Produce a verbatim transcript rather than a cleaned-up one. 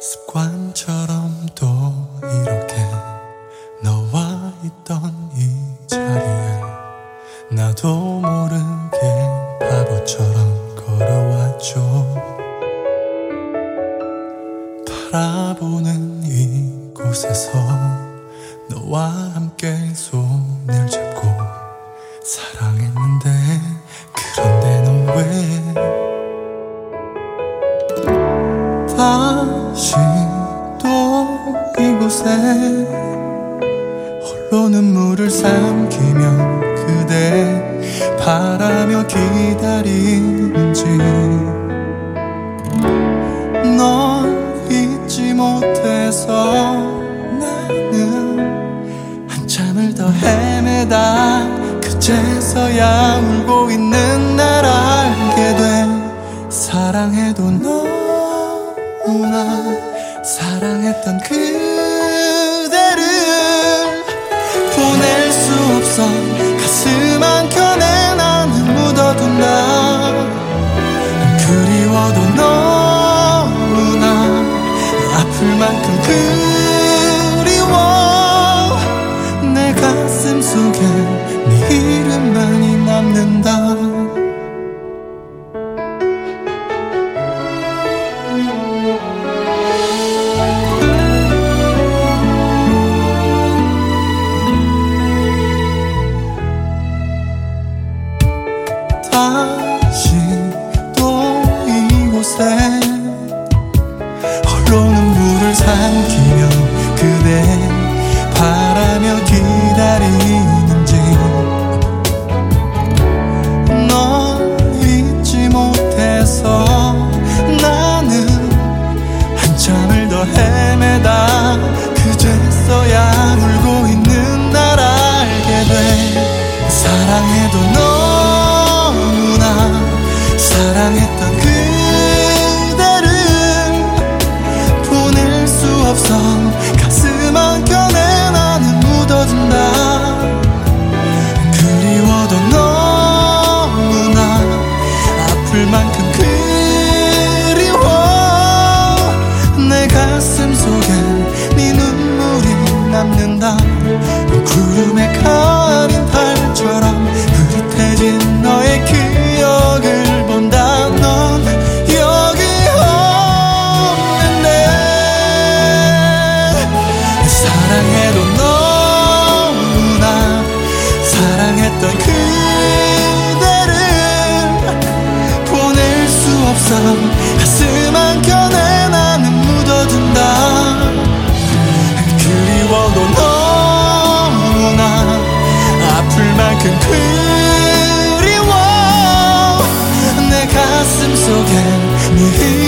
습관처럼 또 이렇게 너와 있던 이 자리에 나도 모르게 바보처럼 걸어왔죠. 바라보는 이곳에서 너와 함께 손을 잡고 사랑했는데, 그런데 넌 왜 다시 또 이곳에 홀로 눈물을 삼키며 그대 바라며 기다리는지. 널 잊지 못해서 나는 한참을 더 헤매다 그제서야 울고 있는 날 알게 돼. 사랑해도 너무나 사랑했던 그대를 보낼 수 없어. 가슴 한켠에 나는 묻어둔다. 그리워도 너무나 아플 만큼 그리워. 내 가슴 속에 네 이름만이 남는다. 다시 또 이곳에 홀로 눈물을 삼키며 그대 바라며 기다리는지. 널 잊지 못해서 나는 한참을 더 헤매다 그제서야 울고 있는 날 알게 돼. 사랑해도 너무나 사랑했던 그대를 보낼 수 없어. 가슴 한켠에 나는 묻어둔다. 그리워도 너무나 아플 만큼 그리워. 내 가슴 속에 네 눈물이 남는다. 구름에 가린 달처럼 흐릿해진 너의 기억을 본다. 넌 여기 없는데. 사랑해도 너무나 사랑했던 그대를 보낼 수 없어. 가슴 한켠에 나는 묻어둔다. 그리워도 너무나 아플 만큼 그리워. 내 가슴 속에 네